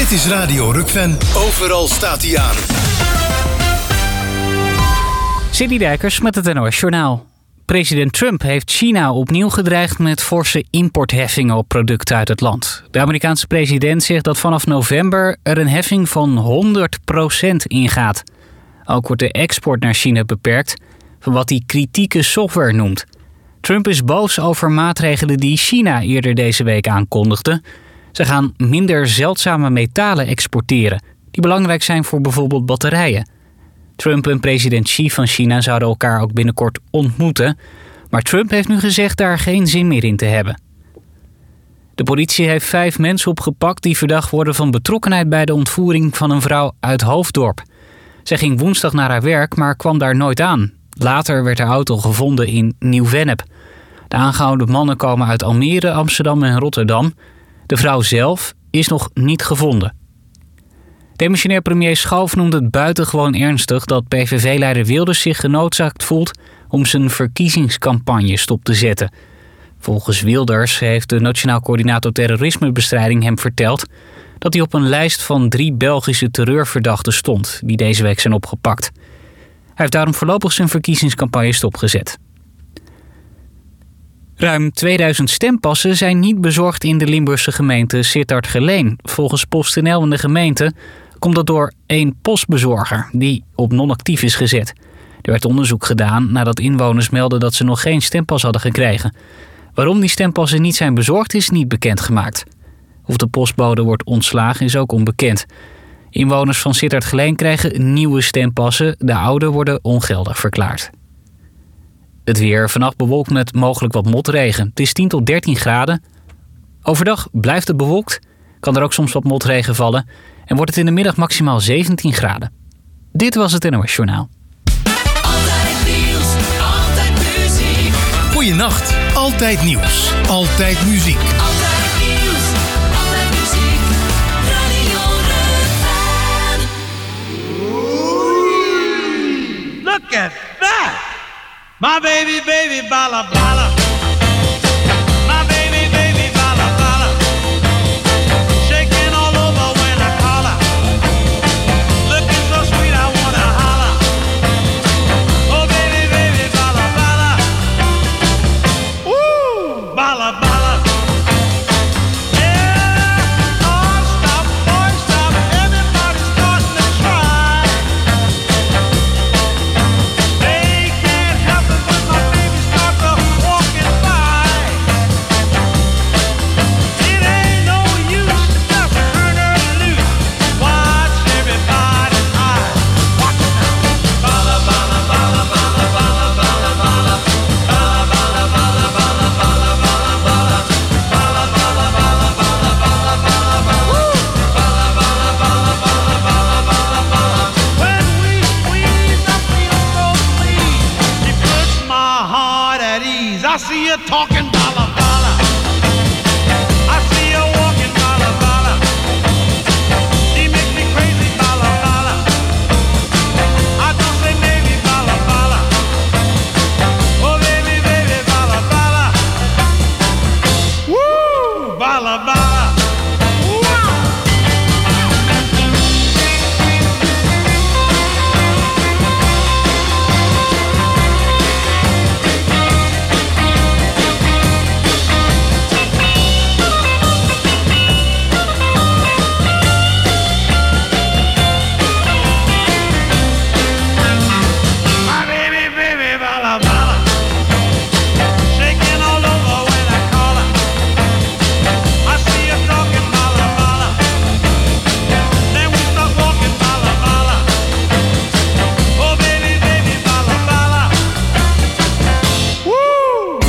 Dit is Radio Rukven. Overal staat hij aan. Cindy Dijkers met het NOS Journaal. President Trump heeft China opnieuw gedreigd met forse importheffingen op producten uit het land. De Amerikaanse president zegt dat vanaf november er een heffing van 100% ingaat. Ook wordt de export naar China beperkt van wat hij kritieke software noemt. Trump is boos over maatregelen die China eerder deze week aankondigde. Ze gaan minder zeldzame metalen exporteren, die belangrijk zijn voor bijvoorbeeld batterijen. Trump en president Xi van China zouden elkaar ook binnenkort ontmoeten, maar Trump heeft nu gezegd daar geen zin meer in te hebben. De politie heeft 5 mensen opgepakt die verdacht worden van betrokkenheid bij de ontvoering van een vrouw uit Hoofddorp. Zij ging woensdag naar haar werk, maar kwam daar nooit aan. Later werd haar auto gevonden in Nieuw-Vennep. De aangehouden mannen komen uit Almere, Amsterdam en Rotterdam. De vrouw zelf is nog niet gevonden. Demissionair premier Schoof noemt het buitengewoon ernstig dat PVV-leider Wilders zich genoodzaakt voelt om zijn verkiezingscampagne stop te zetten. Volgens Wilders heeft de Nationaal Coördinator Terrorismebestrijding hem verteld dat hij op een lijst van 3 Belgische terreurverdachten stond die deze week zijn opgepakt. Hij heeft daarom voorlopig zijn verkiezingscampagne stopgezet. Ruim 2000 stempassen zijn niet bezorgd in de Limburgse gemeente Sittard-Geleen. Volgens PostNL en de gemeente komt dat door 1 postbezorger die op non-actief is gezet. Er werd onderzoek gedaan nadat inwoners meldden dat ze nog geen stempas hadden gekregen. Waarom die stempassen niet zijn bezorgd is niet bekendgemaakt. Of de postbode wordt ontslagen is ook onbekend. Inwoners van Sittard-Geleen krijgen nieuwe stempassen. De oude worden ongeldig verklaard. Het weer vannacht bewolkt met mogelijk wat motregen. Het is 10 tot 13 graden. Overdag blijft het bewolkt. Kan er ook soms wat motregen vallen. En wordt het in de middag maximaal 17 graden. Dit was het NOS Journaal. Altijd nieuws, altijd muziek. Goeienacht. Altijd nieuws. Altijd muziek. Altijd nieuws, altijd muziek. Radio Rukven. Look at that! My baby, baby, bala, bala. My baby, baby, bala, bala. Shaking all over when I call her. Looking so sweet, I wanna holler. Oh, baby, baby, bala, bala. Woo! Bala, bala. Yeah! Oh, stop, boy, stop. Everybody's starting to try. They can't help it when my baby starts to walking by. It ain't no use, just turn her loose. Watch everybody's eyes. Watch it now. Bala, bala, bala, bala, bala, bala, bala. Bala, bala, bala, bala, bala, bala, bala. Bala, bala, bala, bala, bala, bala, bala. Woo! Bala, bala, bala, bala, bala, bala, bala. When we squeeze, I feel so pleased. She puts my heart at ease. I see you talking bala, bala. I see you walking bala, bala. She makes me crazy bala, bala. I don't say maybe bala, bala. Oh baby, baby, bala, bala. Woo! Bala, bala. Wow! My baby, baby, bala, bala. Shaking all over when I call her. I see her talking bala, bala. Then we start walking bala, bala. Oh baby, baby, bala, bala. Woo!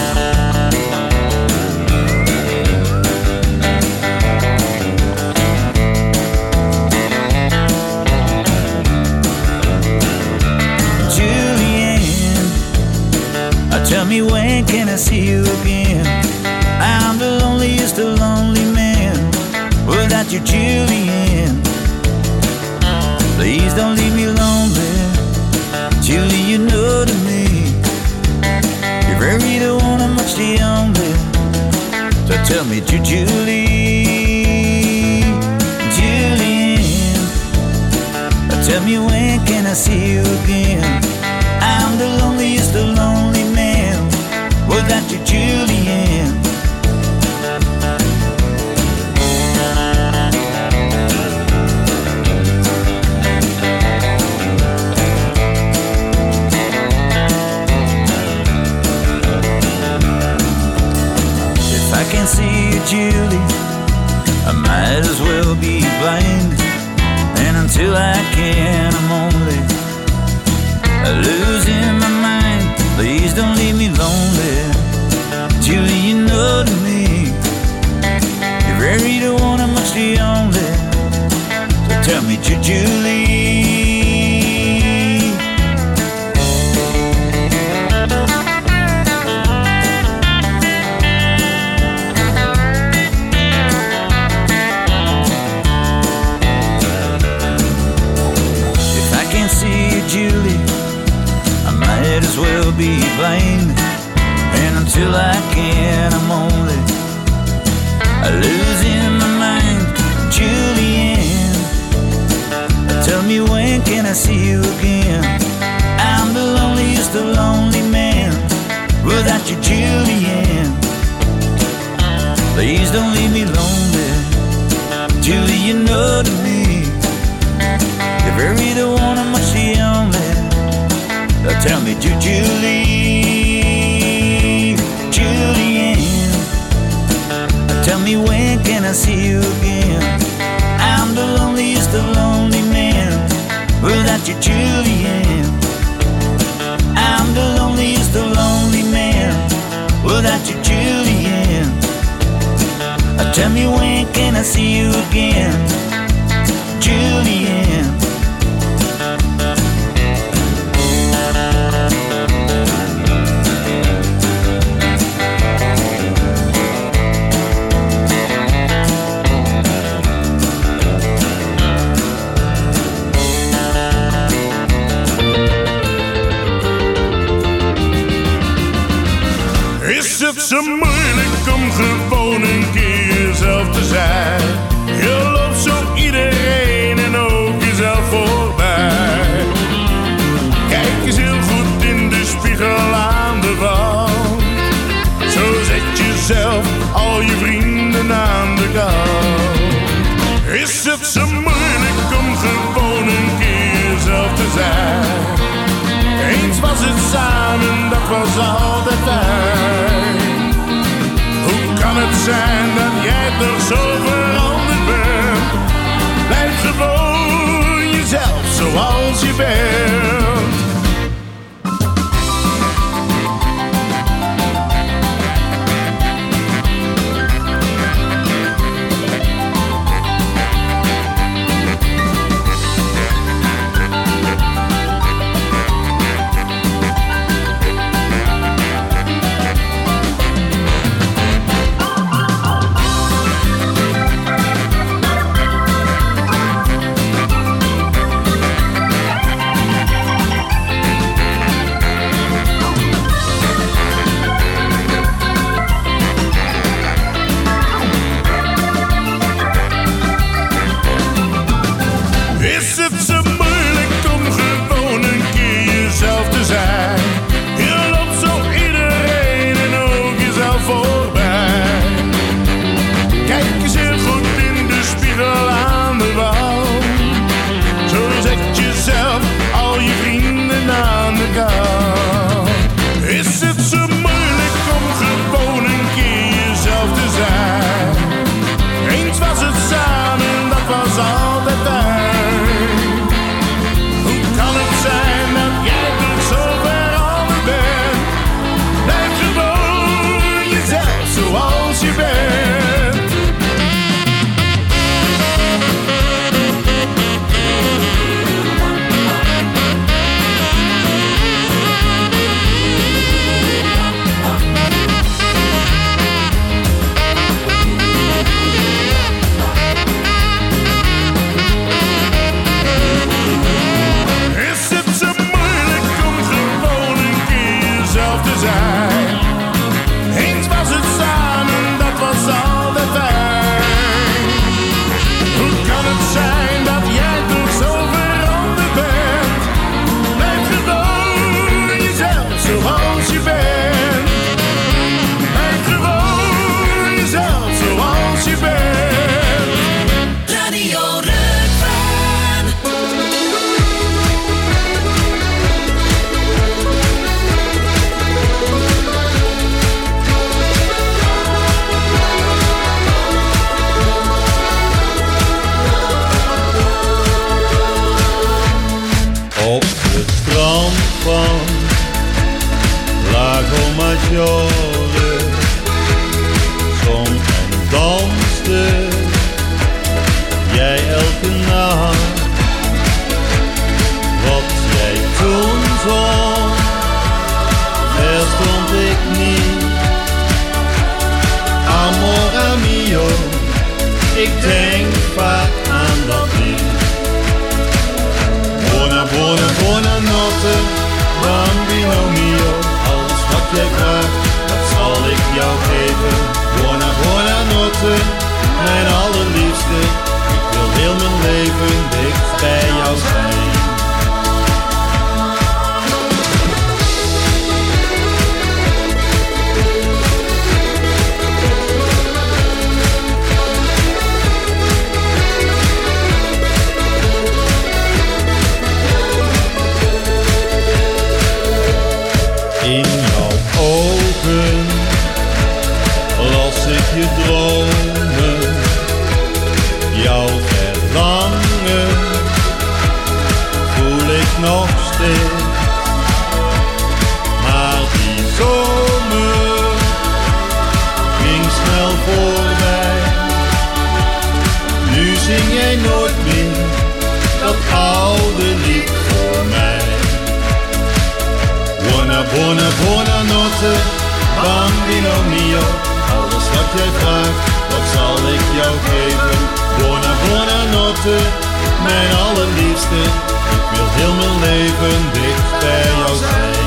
Julian, tell me when can I see you again? I'm the loneliest of lonely men without you, Julian. Please don't leave me lonely, Julie. You know to me, you're very the one, I'm much the only. So tell me, Julie, Julie. Tell me when can I see you again? I'm the loneliest of lonely men without you, Julian. If I can't see you, Julie, I might as well be blind. And until I can, I'm only losing my mind. Please don't leave me lonely, Julie, you know to me you're very the one, I'm much the only. So tell me, Julie. Julie, I might as well be blind. And until I can, I'm only losing my mind. Julian, tell me when can I see you again? I'm the loneliest of lonely men without you, Julian. Please don't leave me lonely, Julie, you know to me you're very the one, I'm much the only. Tell me, Julie, Julian. Tell me when can I see you again? I'm the loneliest of lonely men without you, Julian. I'm the loneliest of lonely men without you, Julian. Tell me when can I see you again, Julian. Is het zo moeilijk om gewoon een keer jezelf te zijn? Je loopt zo iedereen en ook jezelf voorbij. Kijk eens heel goed in de spiegel aan de wand. Zo zet jezelf al je vrienden aan de kant. Is het zo moeilijk om gewoon een keer jezelf te zijn? Eens was het samen, dat was altijd fijn. Hoe kan het zijn dat jij toch zo veranderd bent? Blijf gewoon jezelf zoals je bent. jaren zong en danste jij elke nacht. Wat jij toen zong, verstond ik niet. Amor mio, ik denk vaak aan dat lied. Buona, buona, buonanotte, bambino mio. Alles wat jij vraagt, dat zal ik jou geven. Buona, buonanotte, mijn allerliefste. Ik wil heel mijn leven dicht bij jou zijn. In jouw ogen las ik je dromen, jouw verlangen voel ik nog steeds. Maar die zomer ging snel voorbij. Nu zing jij nooit meer dat oude lied voor mij. Buona, buona, buonanotte, bambino mio. Alles wat jij vraagt, dat zal ik jou geven. Buona, buonanotte, mijn allerliefste. Ik wil heel mijn leven dicht bij jou zijn.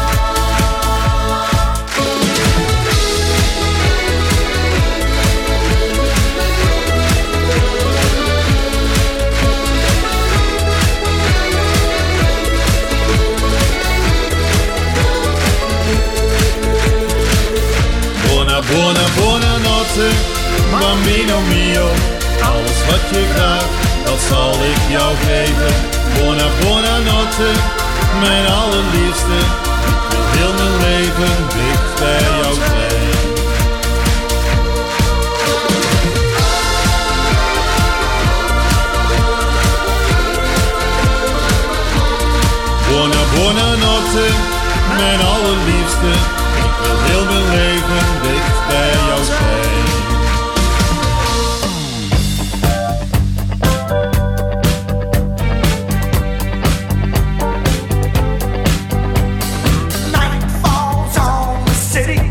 Buona, buonanotte, bambino mio. Alles wat je vraagt, dat zal ik jou geven. Buona, buonanotte, mijn allerliefste. Ik wil heel mijn leven dicht bij jou zijn. Buona, buonanotte, mijn allerliefste. Ik wil heel mijn leven dicht bij jou zijn. Night falls on the city.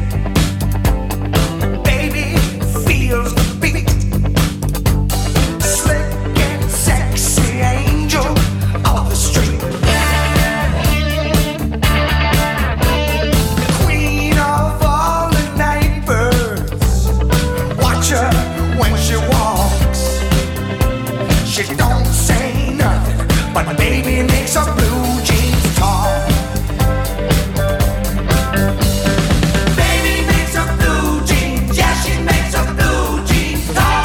Baby feels the beat. Slick and sexy angel of the street. Queen of all the night birds. Watch her when she walks. She don't say nothing, but baby makes her blue jeans talk. Baby makes her blue jeans, yeah, she makes her blue jeans talk.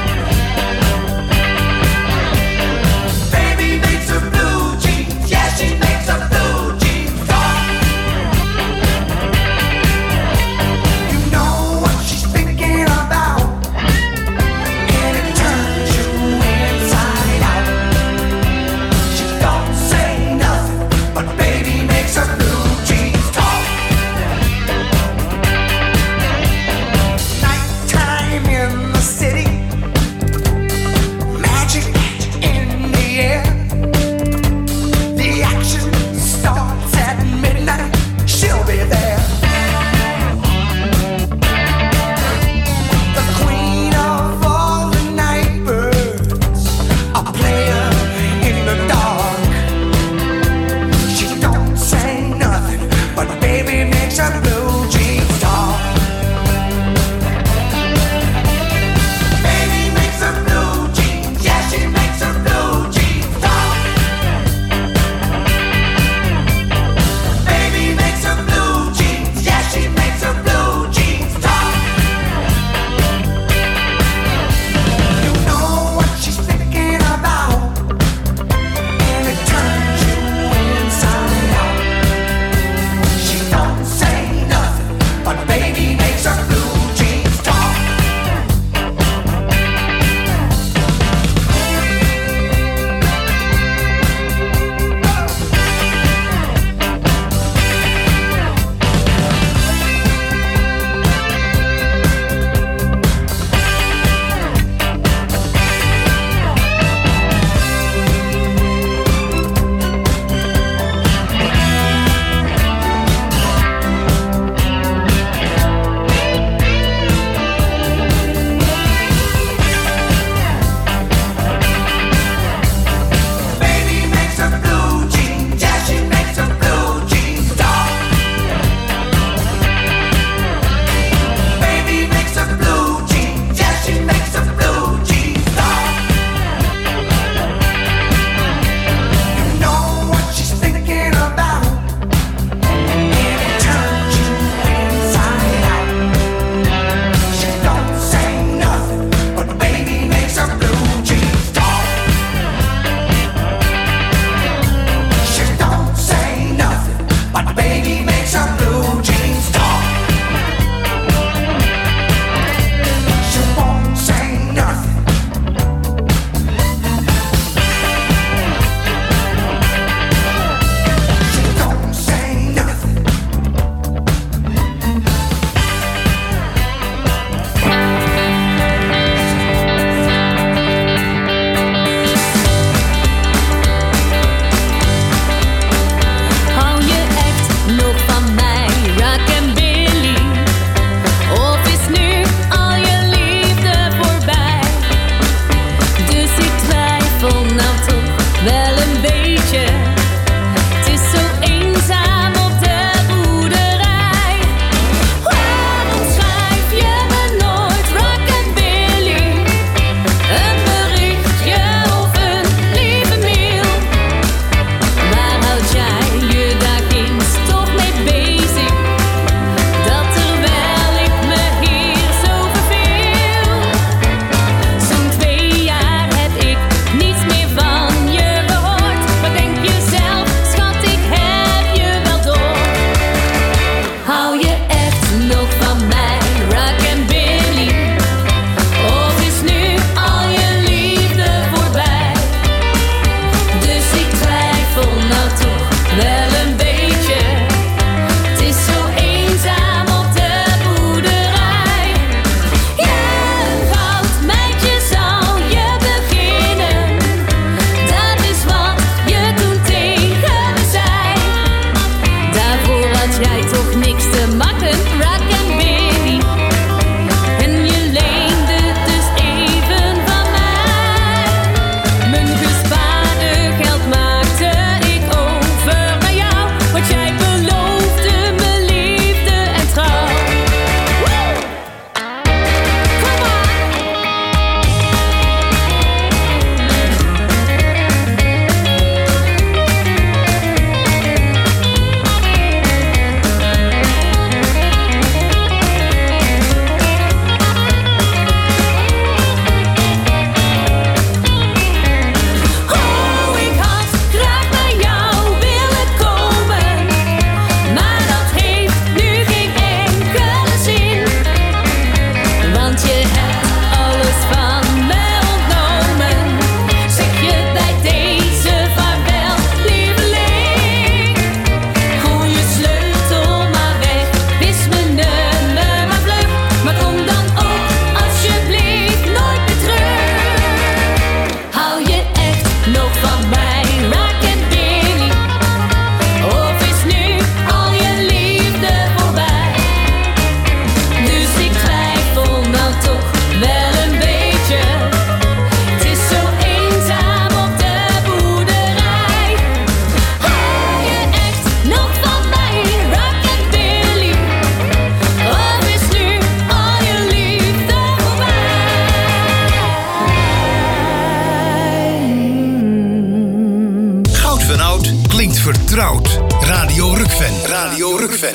Baby makes her blue jeans, yeah, she makes her blue jeans talk. You know what she's thinking about, and it turns you inside out. She don't say nothing. vertrouwd. Radio Rukven. Radio Rukven.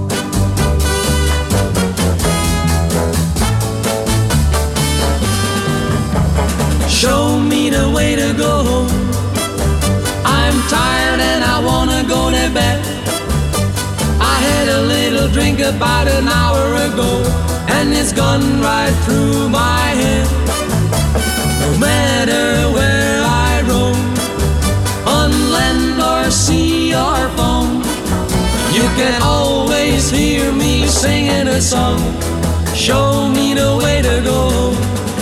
Show me the way to go home. I'm tired and I wanna go to bed. I had a little drink about an hour ago, and it's gone right through my head. No matter where I roam, on land or sea or foam, you can always hear me singing a song. Show me the way to go home.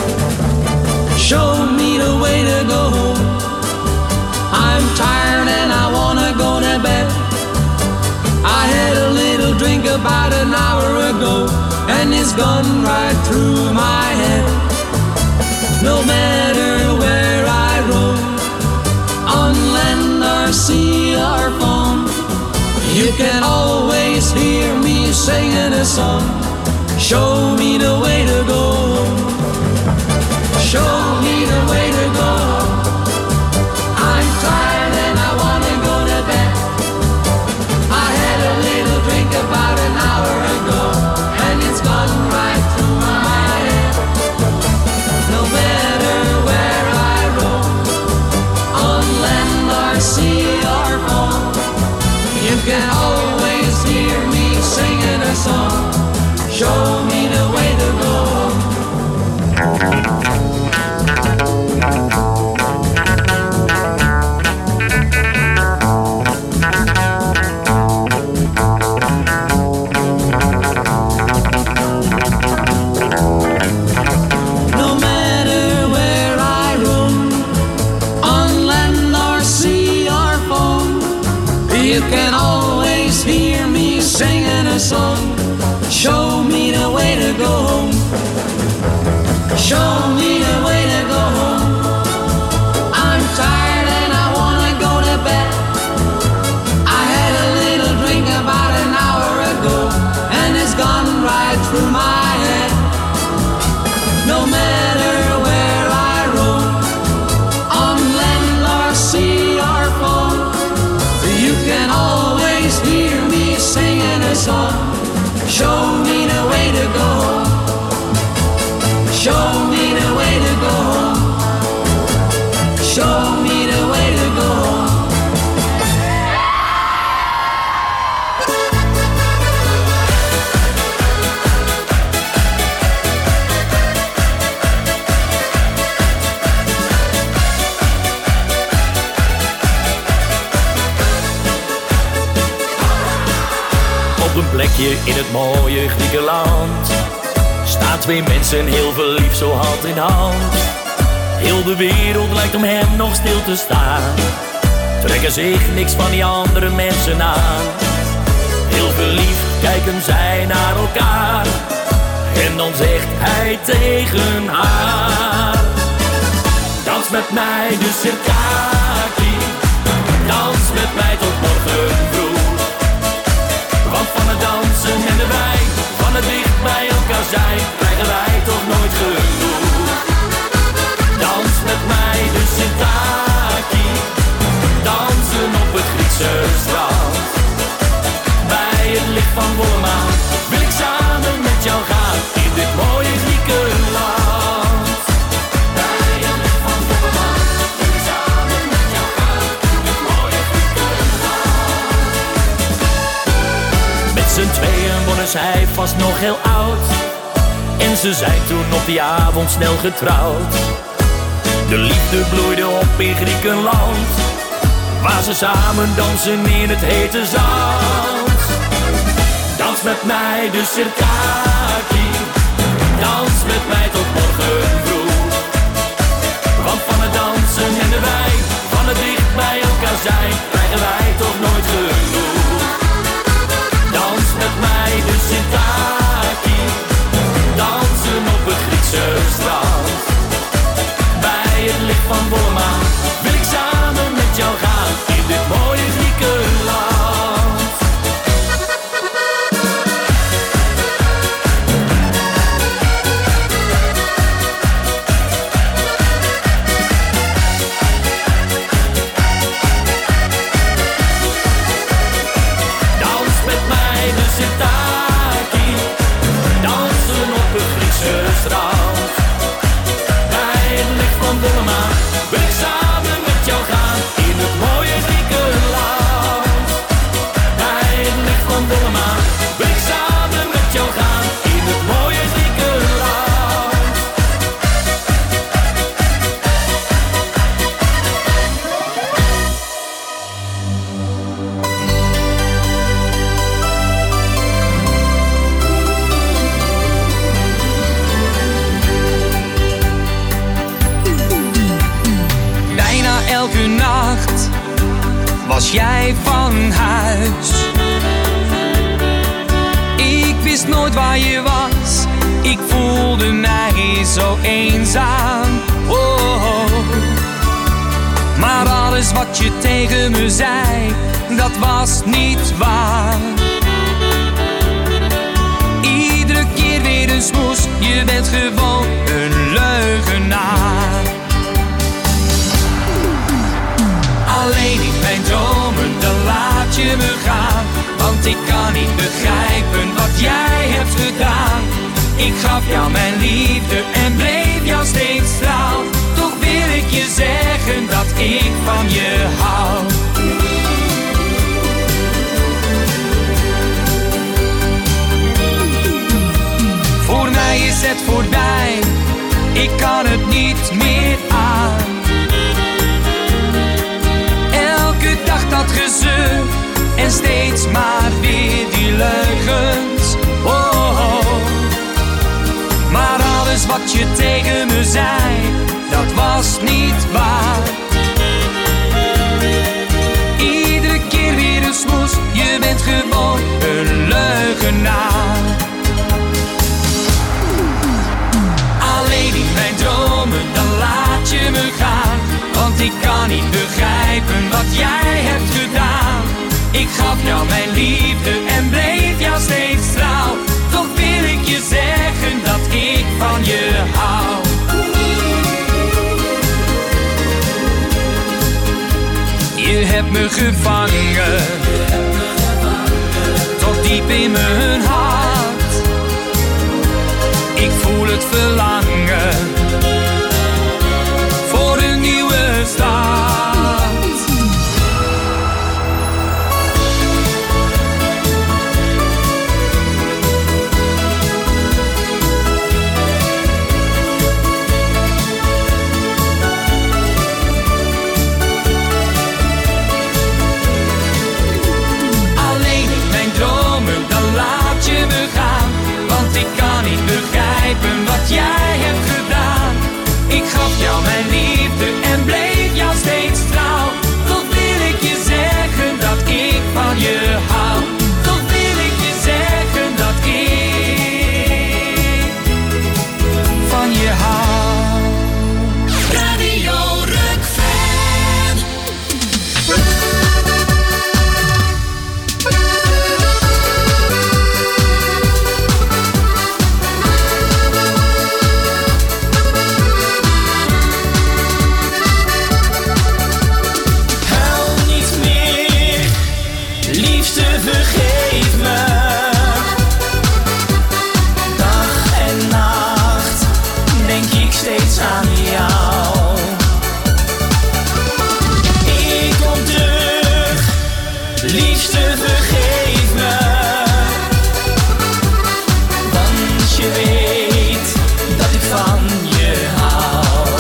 Show me the way to go home. I'm tired and I wanna go to bed. I had a little drink about an hour ago, and it's gone right through my head. No matter where I roam, on land or sea or foam, you can always hear me singing a song. Show me the way to go home. Show me the way to go home. I'm tired and I wanna go to bed. I had a little drink about an hour ago, and it's gone right through my head. No matter where I roam, on land or sea or foam, you can always hear me singing a song. Show me the way to go home. You can always hear me singing a song. Show me the way to go home. Show me the way to go home. I'm tired and I wanna go to bed. I had a little drink about an hour ago, and it's gone right through my head. No matter where I roam, on land or sea or foam, you can always hear me singing a song. Show me the way to go home. Show me the way to go home. Show me the way to go home. Een plekje in het mooie Griekenland staan twee mensen heel verliefd zo hand in hand. Heel de wereld lijkt om hem nog stil te staan. Trekken zich niks van die andere mensen aan. Heel verliefd kijken zij naar elkaar. En dan zegt hij tegen haar: dans met mij de circaki. Dans met mij tot morgen vroeg. Want van het dansen en de wijn, van het dicht bij elkaar zijn, krijgen wij toch nooit genoeg. Dans met mij de Sintaki, dansen op het Griekse strand. Bij het licht van volle maan wil ik samen met jou gaan in dit mooie Griekenland. Bij het licht van volle maan wil ik samen met jou gaan in dit mooie Griekenland. Met z'n tweeën worden zij vast nog heel oud. En ze zijn toen op die avond snel getrouwd. De liefde bloeide op in Griekenland, waar ze samen dansen in het hete zand. Dans met mij de circaki, dans met mij tot morgen vroeg. Want van het dansen en de wijn, van het dicht bij elkaar zijn, krijgen wij toch nooit genoeg. Dans met mij de Sintaki, dansen op het Griekse strand. Bij het licht van volle maan wil ik samen met jou gaan in dit mooie Griekenland. wil ik samen met jou gaan in het mooie Griekenland. Bij het licht van volle maan wil ik samen met jou gaan in het mooie Griekenland. Elke nacht was jij van huis. Ik wist nooit waar je was. Ik voelde mij zo eenzaam. Oh. Maar alles wat je tegen me zei, dat was niet waar. Iedere keer weer een smoes. Je bent gewoon een leugenaar. Alleen in mijn dromen, dan laat je me gaan. Want ik kan niet begrijpen wat jij hebt gedaan. Ik gaf jou mijn liefde en bleef jou steeds trouw. Toch wil ik je zeggen dat ik van je hou. Voor mij is het voorbij, ik kan het niet meer aan. Dat gezeur en steeds maar weer die leugens. Oh. Maar alles wat je tegen me zei, dat was niet waar. Iedere keer weer een smoes, je bent gewoon een leugenaar. Alleen in mijn dromen, dan laat je me gaan. Want ik kan niet begrijpen wat jij hebt gedaan. Ik gaf jou mijn liefde en bleef jou steeds trouw. Toch wil ik je zeggen dat ik van je hou. Je hebt me gevangen, tot diep in mijn hart. Ik voel het verlangen voor een nieuwe start. Alleen in mijn dromen, dan laat je me gaan. Want ik kan niet begrijpen wat jij hebt gedaan. Ik gaf jou mijn liefde en bleef jou steeds trouw. Toch wil ik je zeggen dat ik van je hou. Toch wil ik je zeggen dat ik van je hou. Radio Rukfan. Vergeef me, dag en nacht denk ik steeds aan jou. Ik kom terug, liefste vergeef me, want je weet dat ik van je hou.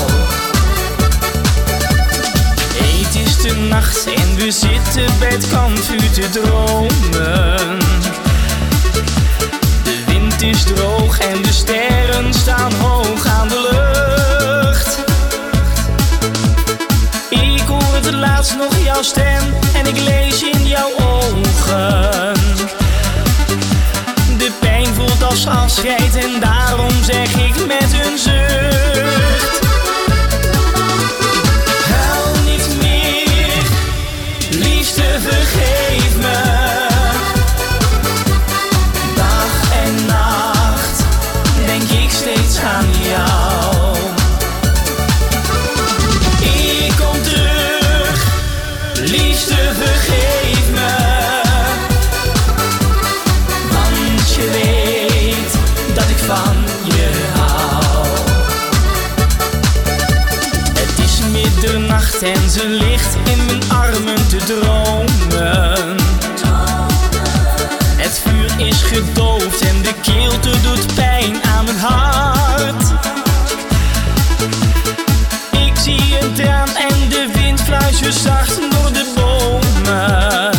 Het is de nacht en we zitten bij het kampvuur te dromen. De wind is droog en de sterren staan hoog aan de lucht. Ik hoor het laatst nog jouw stem en ik lees in jouw ogen. De pijn voelt als afscheid en daarom zeg ik met een zucht: huil niet meer, liefste vergeef me. Dag en nacht denk ik steeds aan jou. Ik kom terug, liefste vergeef me. Want je weet dat ik van je hou. licht en ze ligt in mijn armen te dromen. Het vuur is gedoofd en de kilte doet pijn aan mijn hart. Ik zie een traan en de wind fluistert zacht door de bomen.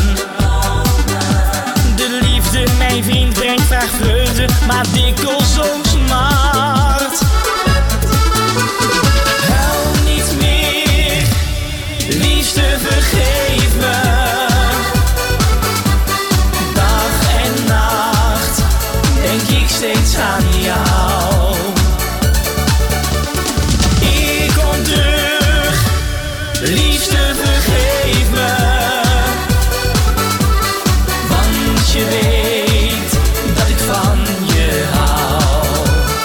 De liefde, mijn vriend, brengt vaak vreugde, maar dikwijls ook smart. Huil niet meer, liefste, vergeef me. Dag en nacht denk ik steeds aan jou. Ik kom terug, liefste, vergeef me. Want je weet dat ik van je hou.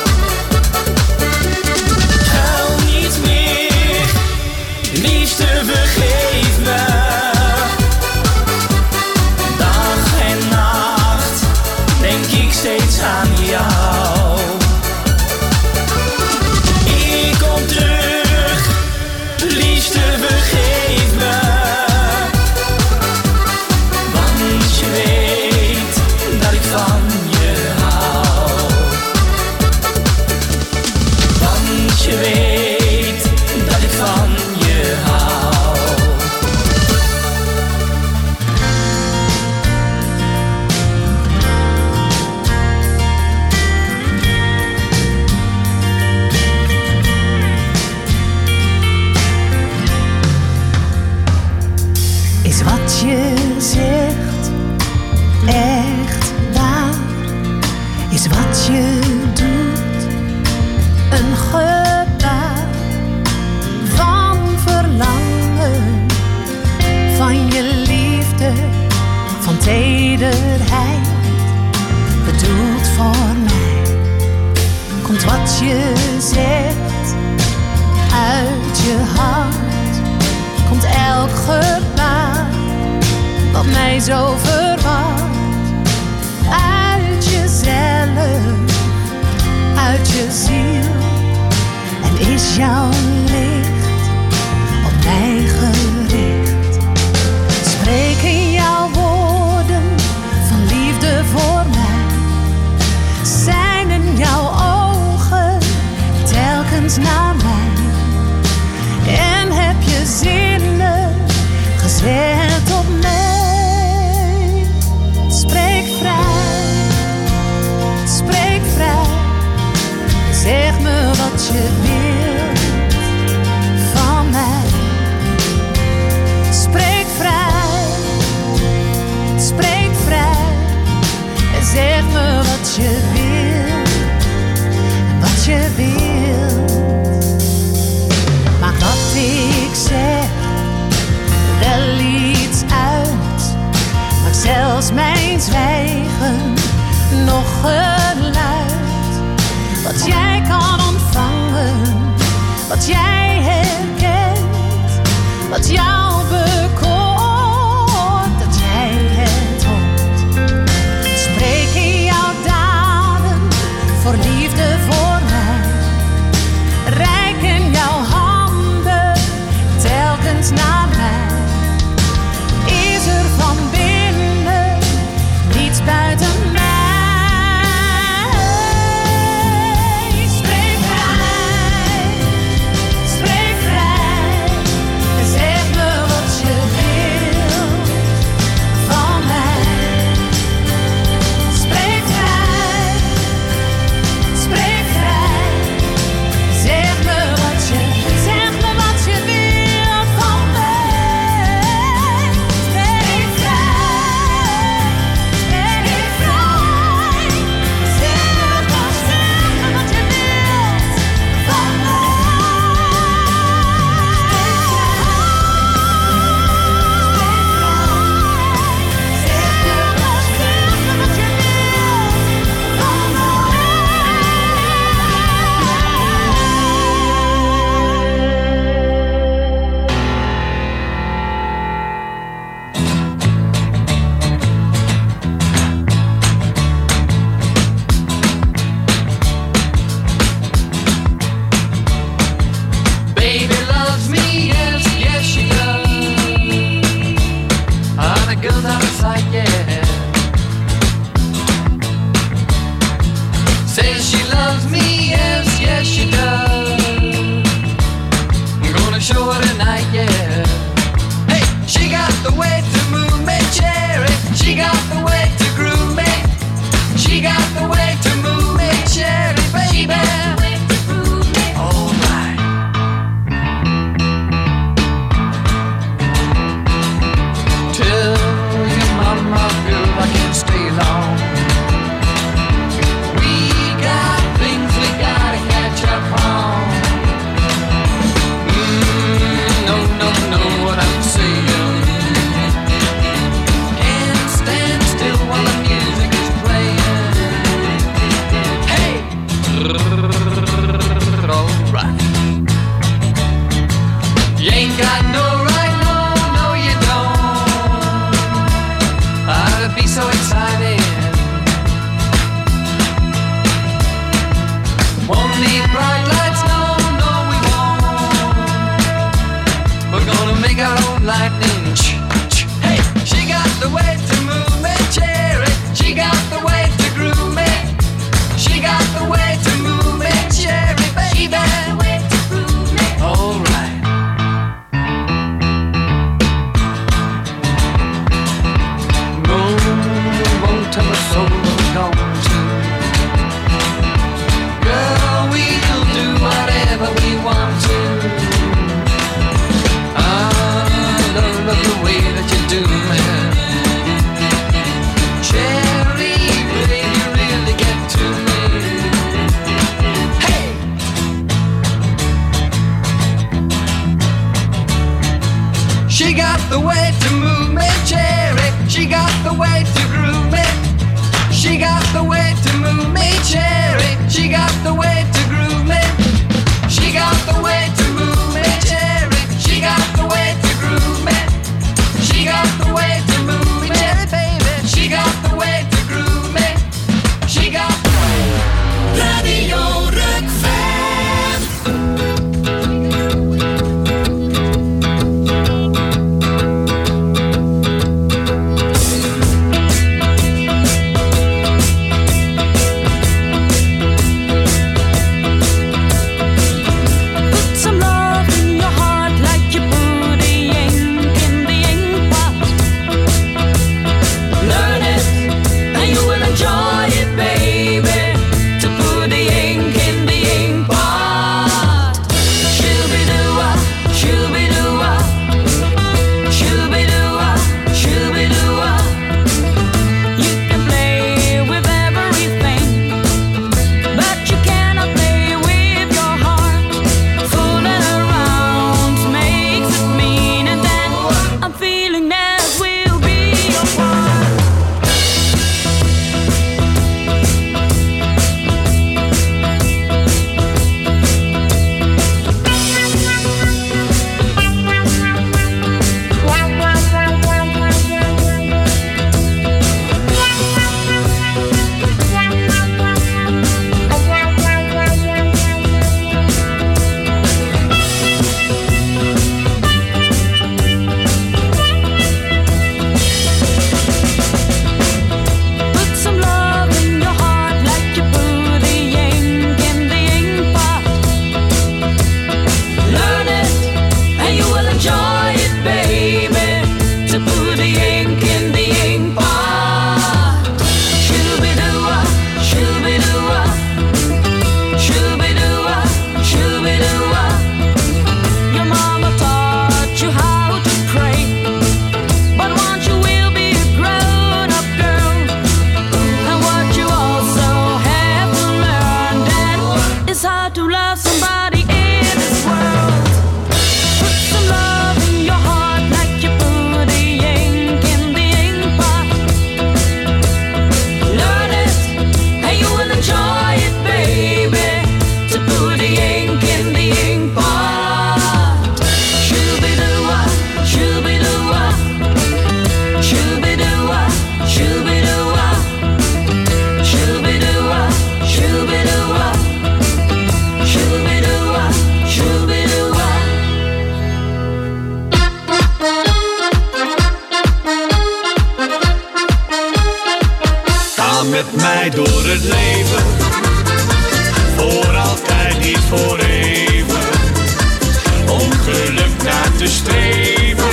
Huil niet meer, liefste, vergeef me. Dag en nacht denk ik steeds aan jou. Ik kom terug, liefste, vergeef me. Want je weet dat ik van je hou. Want je weet dat ik van je hou. Is wat je zegt echt waar? Is wat je doet een gebaar van verlangen, van je liefde, van tederheid, bedoeld voor mij? Komt wat je zegt uit je hart? Komt elk gebaar wat mij zo verward? Uit jezelf, uit je ziel. En is jouw licht op mij gericht? Spreken jouw woorden van liefde voor mij? Zijn jouw ogen telkens naar mij? En heb je zinnen gezet op mij? Spreek vrij, spreek vrij. Zeg me wat je wilt van mij. Spreek vrij, spreek vrij. Zeg me wat je wilt, wat je wilt. Maak wat ik zeg wel iets uit. Maak zelfs mijn zwijgen nog geluid. Wat jij kan ontvangen, wat jij herkent, wat jou bekoort, dat jij het hoort. Spreken jouw daden voor liefde voor mij? Reiken jouw handen telkens naar mij? Is er van binnen niets buiten mij? Spreek vrij, zeg me tonight, yeah. Hey, she got the way to move me, cherry. She got the way to groove me. She got the way to move me, cherry, baby. Alright. Tell your mama, girl, I can't stay long. We got things we gotta catch up on. No, what I'm saying. Can't stand still while the music is playing. Hey! Alright. You ain't got no right, no, you don't. I'd be so excited. Won't need bright lights, no, we won't. We're gonna make our own lightning. Hey, she got the way to move me, cherry. She got the way to groove me. She got the way to move me, cherry, baby. She got the way to groove me. Alright. No, won't tell a soul I'm gone to. Girl, we'll do whatever we want to. I love the way that you do it. Cherry, baby, you really get to me. Hey! She got the way to move me, cherry. She got the way to groove me. She got the way to move me, cherry. She got the way to groove me. She got the way to move me, cherry. She got the way to groove me. She got the way to move me, cherry, baby. She got the way to groove me. She got the way. Radio Rockfan. Put some love in your heart like you put the ink in the ink pot. Learn it, and you will enjoy it, baby. To put the ink in the ink pot. Shooby-doo-wah, shooby-doo-wah. Shooby-doo-wah, shooby-doo-wah. You can play with everything, but you cannot play with your heart. Fooling around makes it mean, and then I'm feeling that we'll be apart. Put some love in your heart like you put the ink in the ink pot. Learn it, and you will enjoy it, baby. To put the ink in the ink pot. Shooby-doo-wah, shooby-doo-wah. Shooby-doo-wah, shooby-doo-wah. Your mama taught you how to pray, but once you will be a grown-up girl. And what you also have to learn that it's hard to love somebody in this world. Put some love in your heart like you put the ink in the ink pot. Learn it, and you will enjoy it, baby. To put the ink in the ink pot. Shooby-doo-wah, shooby-doo-wah. Shooby-doo-wah, shooby-doo-wah. Shooby-doo-wah, shooby-doo-wah. Shooby-doo-wah, shooby-doo-wah. Ga met mij door het leven, voor altijd, niet voor even. Ongeluk naar te streven,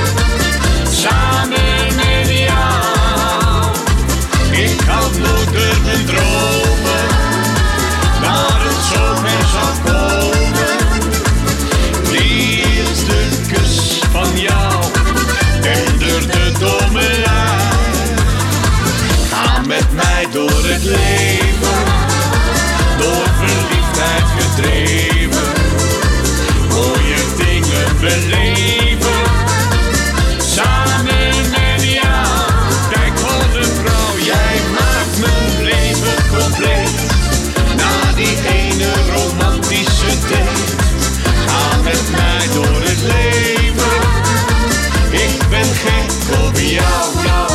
samen met jou. Ik had nooit durven dromen, dat het zover zou komen. Die eerste kus van jou, denderde door mijn lijf. Ga met mij door het leven, door verliefdheid gedreven. Mooie dingen beleven, samen met jou. Kijk wat een vrouw, jij maakt mijn leven compleet. Na die ene romantische date, ga met mij door het leven. Ik ben gek op jou,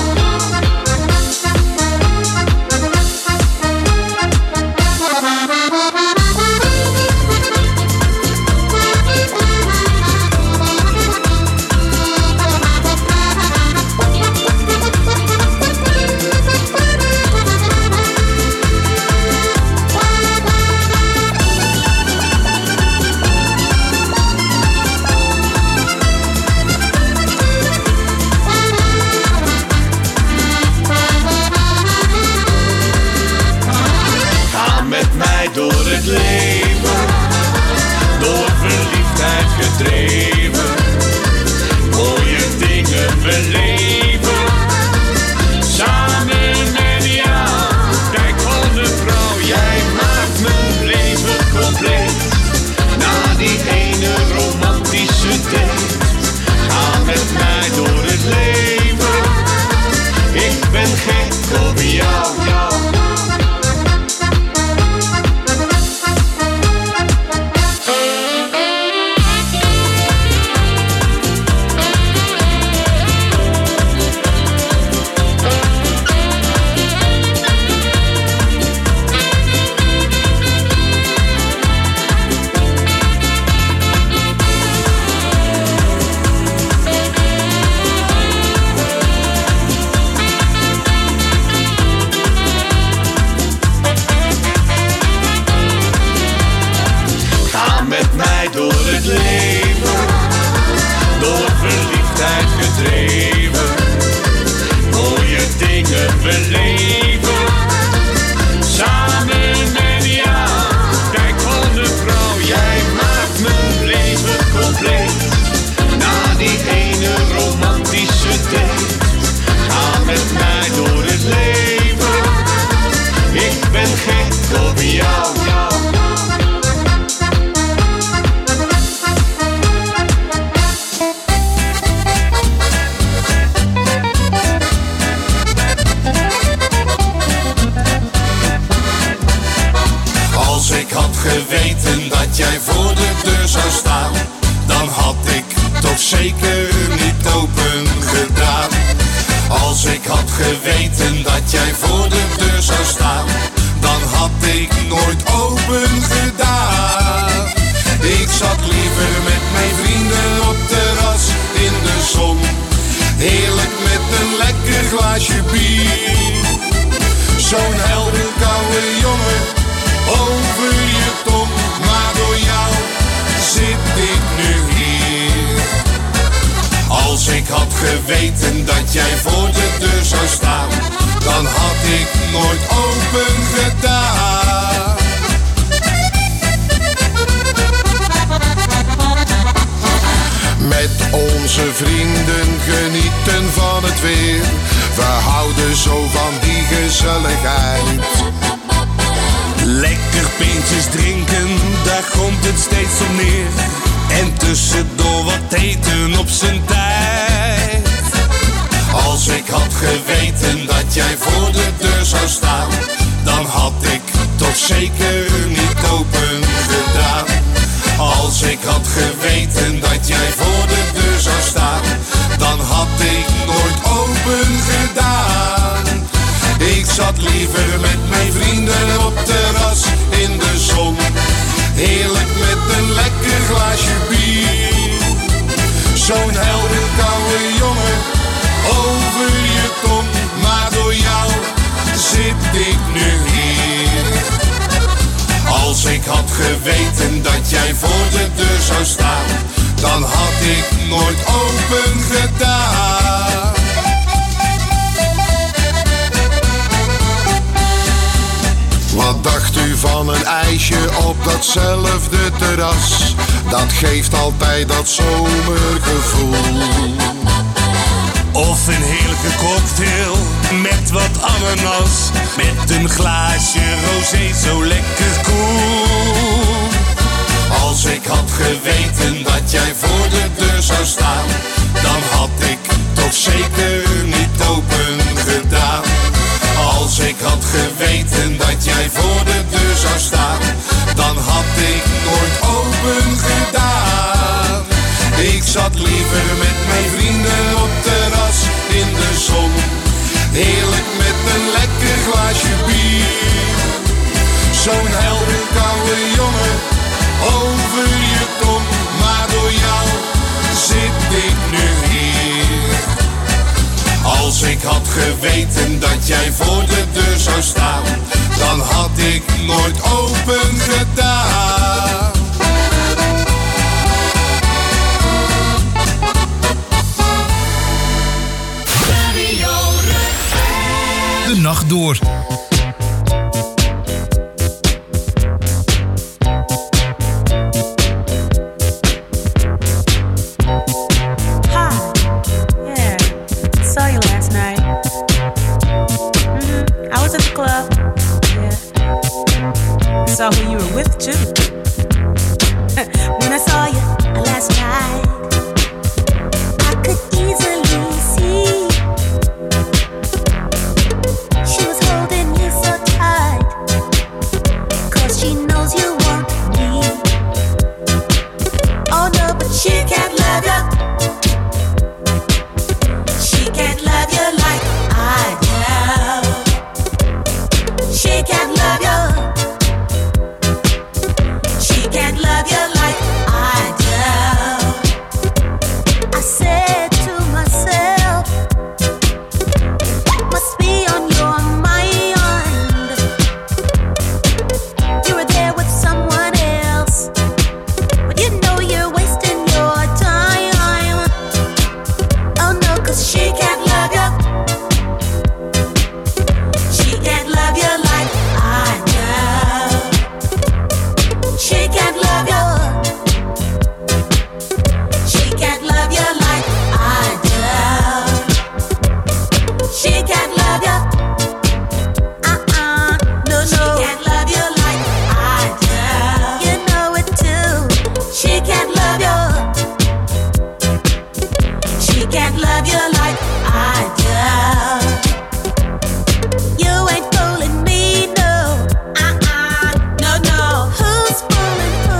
door het leven, door verliefdheid gedreven. Mooie dingen beleven, samen met jou. Kijk wat een vrouw, jij maakt mijn leven compleet. Na die ene romantische date, ga met mij door het leven. Ik ben gek op jou. Door het leven, door verliefdheid gedreven. Mooie dingen beleven, samen met jou. Kijk wat een vrouw, jij maakt mijn leven compleet. Na die ene romantische date, ga met mij door het leven. Ik ben gek op jou. Geweten dat jij voor de deur zou staan, dan had ik toch zeker niet open gedaan. Als ik had geweten dat jij voor de deur zou staan, dan had ik nooit open gedaan. Ik zat liever met mijn vrienden op terras in de zon, heerlijk met een lekker glaasje bier. Zo'n helder koude jongen over je tong, maar door jou zit ik nu hier. Als ik had geweten dat jij voor de deur zou staan, dan had ik nooit open gedaan. Met onze vrienden genieten van het weer, we houden zo van die gezelligheid. Lekker pintjes drinken, daar komt het steeds op neer. En tussendoor wat eten op zijn tijd. Als ik had geweten dat jij voor de deur zou staan, dan had ik toch zeker niet open gedaan. Als ik had geweten dat jij voor de deur zou staan, dan had ik nooit open gedaan. Ik zat liever met mijn vrienden op terras in de zon, heerlijk met een lekker glaasje bier. Zo'n helder koude jongen over je tong, maar door jou zit ik nu hier. Als ik had geweten dat jij voor de deur zou staan, dan had ik gedaan. Wat dacht u van een ijsje op datzelfde terras? Dat geeft altijd dat zomergevoel. Of een heerlijke cocktail met wat ananas, met een glaasje rosé zo lekker koel. Als ik had geweten dat jij voor de deur zou staan, dan had ik toch zeker niet open gedaan. Als ik had geweten dat jij voor de deur zou staan, dan had ik nooit open gedaan. Ik zat liever met mijn vrienden op terras in de zon, heerlijk met een lekker glaasje bier. Zo'n helder koude jongen over je kom, maar door jou zit ik nu hier. Als ik had geweten dat jij voor de deur zou staan, dan had ik nooit open gedaan. De nacht door. Saw who you were with too. When I saw you last night, I could easily see she was holding you so tight, 'cause she knows you want me. Oh no, but she can't love you. She can't love you like I do. She can't love you. Can't love you like I do. I said to myself, must be on your mind. You were there with someone else, but you know you're wasting your time. Oh no, 'cause she can't love you. She can't love you like I do. She can't love you. She can't love you like I do. She can't love you. No, no. She can't love you like I do. You know it too. She can't love you. She can't love you like I do. You ain't fooling me, no. No, no. Who's fooling who?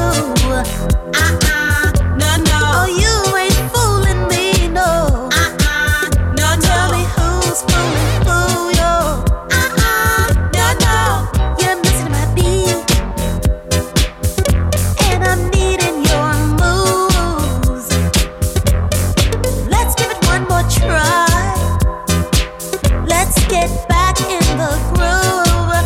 No, no. Oh, you ain't fooling me, no. No, no. Tell me who's fooling who, yo. No, no. You're missing my beat, and I'm needing your moves. Let's give it one more try. Let's get back in the groove.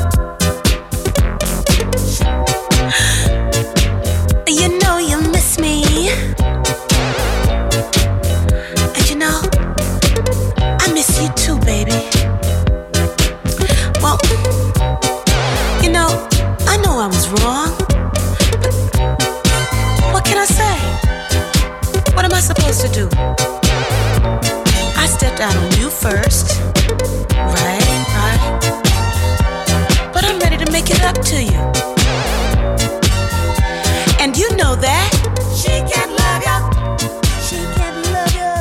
You know you miss me, and you know I miss you too, baby. Well, you know I know I was wrong, but what can I say? What am I supposed to do? I stepped out on you first, right? But I'm ready to make it up to you. And you know that she can't love you. She can't love you.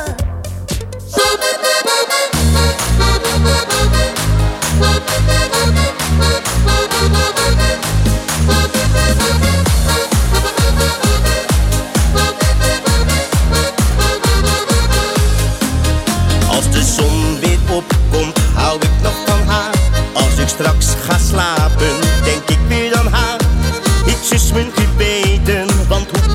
Als de zon weer opkomt, hou ik nog van haar. Als ik straks ga slapen, denk ik weer aan haar. Iets is mijn gebeten, want hoe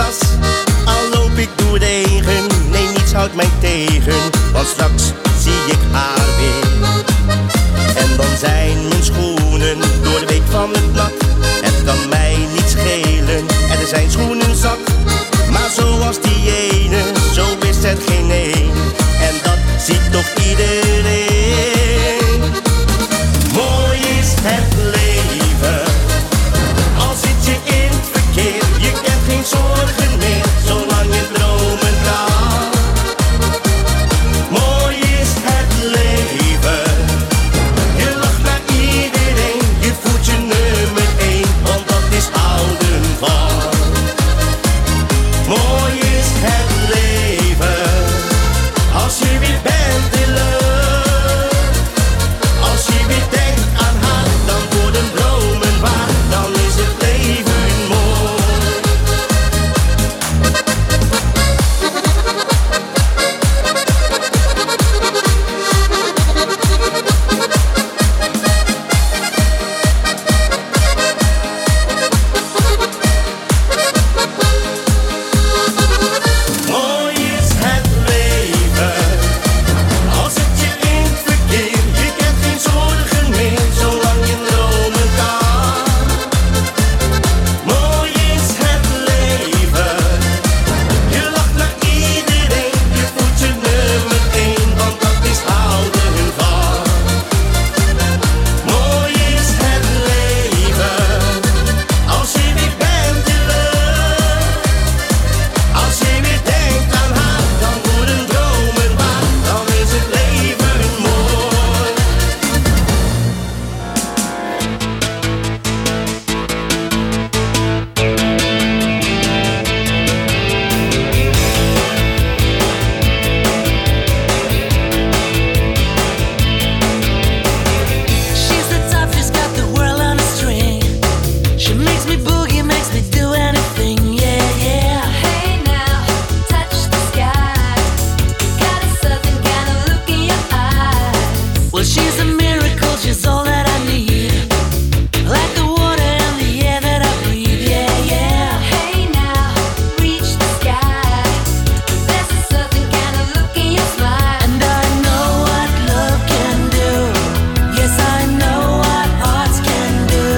gras. Al loop ik door regen, nee niets houdt mij tegen. Want straks zie ik haar weer. En dan zijn mijn schoenen door de week van het nat. Het kan mij niet schelen, er zijn schoenen zat. Maar zoals die ene, zo is het geen één. En dat ziet toch iedereen. Mooi is het leven, al zit je in het verkeer. Je kent geen zorgen meer, zolang je dromen kan. Mooi is het leven, je lacht naar iedereen. Je voelt je nummer 1, want dat is houden van. Mooi is het leven, als je weer bent in love. Als je weer denkt aan haar, dan worden dromen waar. Dan is het leven mooi. Mooi is het leven, al zit je in het verkeer. Je kent geen zorgen meer, zolang je dromen kan. Mooi is het leven, je lacht naar iedereen. Je voelt je nummer 1, want dat is houden van. Mooi is het leven, als je weer bent in love. Als je weer denkt aan haar, dan worden dromen waar. Dan is het leven mooi. She's the type, she's got the world on a string. She makes me boogie, makes me do anything, yeah, yeah. Hey now, touch the sky. Got a certain kind of look in your eyes. Well, she's a miracle, she's all that I need. Like the water and the air that I breathe, yeah, yeah. Hey now, reach the sky. There's a certain kind of look in your smile. And I know what love can do. Yes, I know what hearts can do.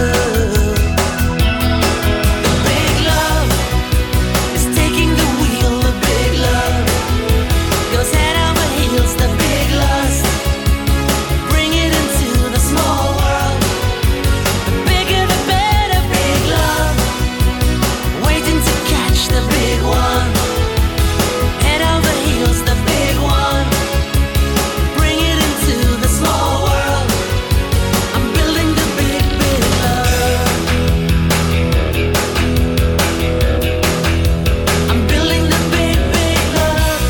The big love is taking the wheel. The big love goes head over heels. The big lust, bring it into the small world. The bigger the better. Big love, waiting to catch the big one. Head over heels, the big one. Bring it into the small world. I'm building the big, big love. I'm building the big, big love.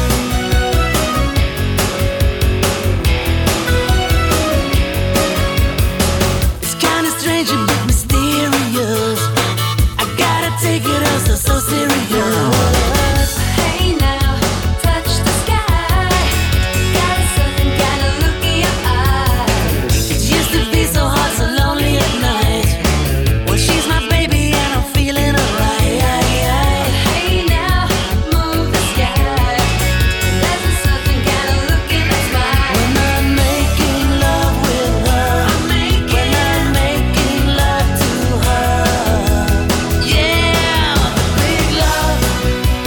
It's kinda strange and bit mysterious. I gotta take it all so serious. Hey now, touch the sky. Got a certain kind of look in your eyes. It used to be so hard, so lonely at night. Well, she's my baby and I'm feeling alright. Hey now, move the sky. There's a certain kind of look in your smile. When I'm making love with her, when I'm making love to her, yeah, the big love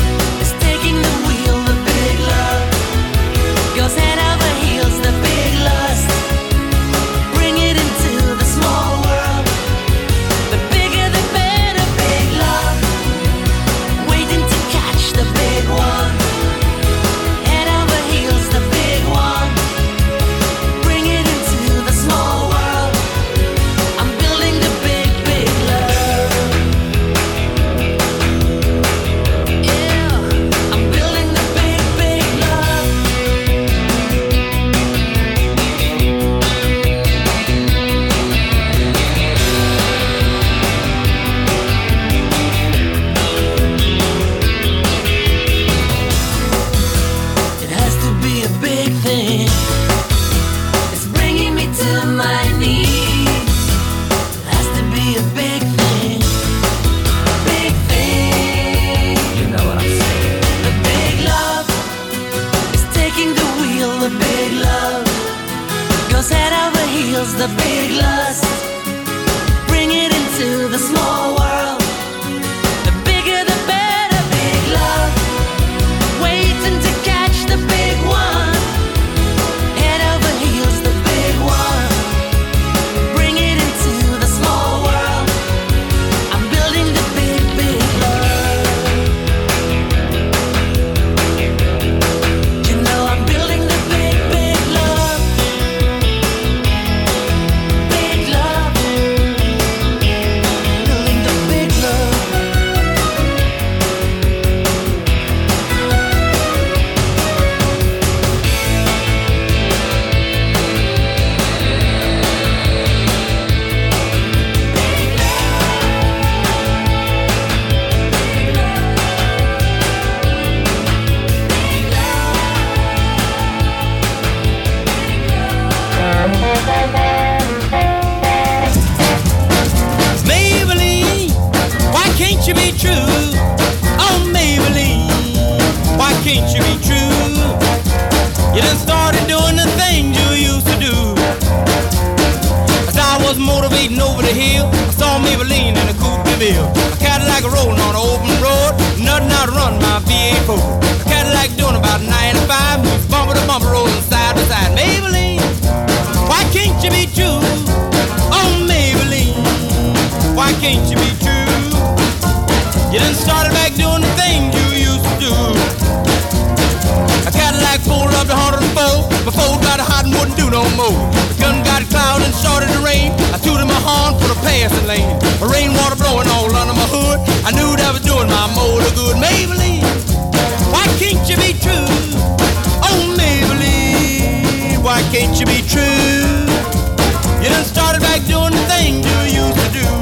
run my V8 4. Cadillac doing about 95, moves bumper to bumper, rolling side to side. Maybelline, why can't you be true? Oh, Maybelline, why can't you be true? You done started back doing the things you used to do. A Cadillac pulled up to 104. Before got hot and wouldn't do no more. The gun got cloud and started to rain. I tooted my horn for the passing lane. The rainwater blowing all under my hood. I knew that was doing my motor good. Maybelline, why can't you be true? Oh, Maybelline, why can't you be true? You done started back doing the thing you used to do.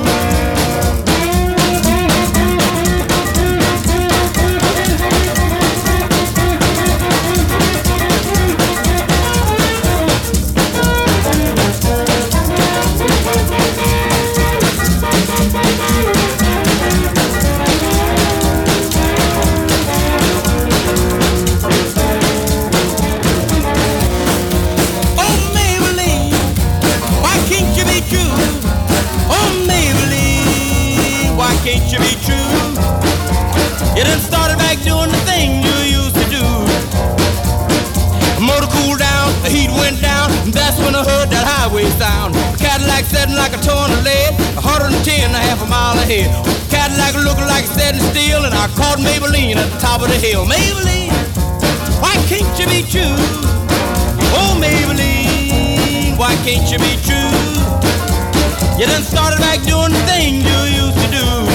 Can't you be true? You done started back doing the thing you used to do. The motor cooled down, the heat went down, and that's when I heard that highway sound. The Cadillac setting like a ton of lead, 110 and a half a mile ahead. The Cadillac looking like it's setting still, and I caught Maybelline at the top of the hill. Maybelline, why can't you be true? Oh, Maybelline, why can't you be true? You done started back doing the thing you used to do.